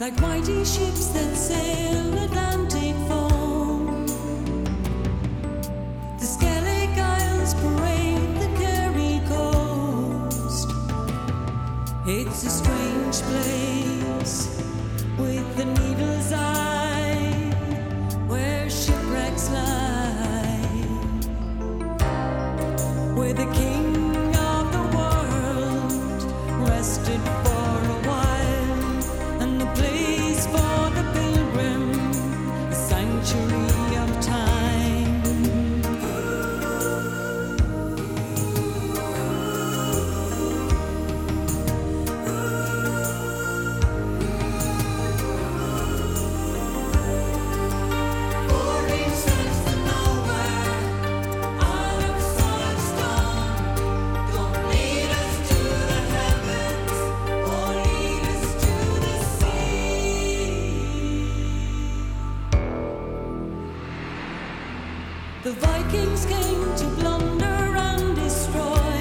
like mighty ships that sail Atlantic foam. The Skellig Isles parade the Kerry coast. It's a strange place with the needle's eye where shipwrecks lie, where the king of the world rested for a while, and the place for the pilgrim, a sanctuary of time. The Vikings came to plunder and destroy,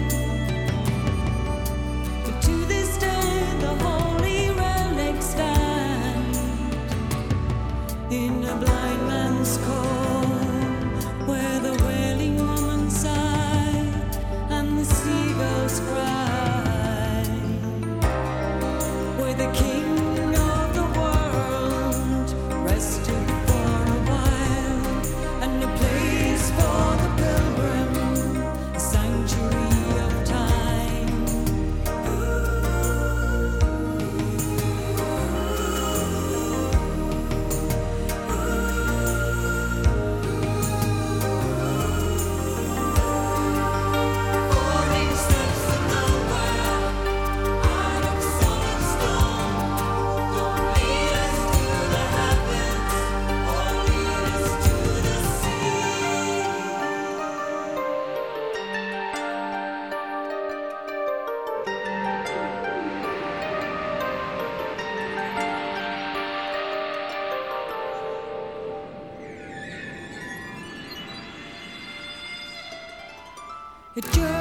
but to this day the holy relics stand in a blind man's cove, where the wailing woman sigh and the seagulls cry, where the king of the world rested for a while, and a place for the pilgrim, a sanctuary of time. Falling steps of nowhere, out of solid stone. Don't lead us to the heavens, or lead us to the sea. A journey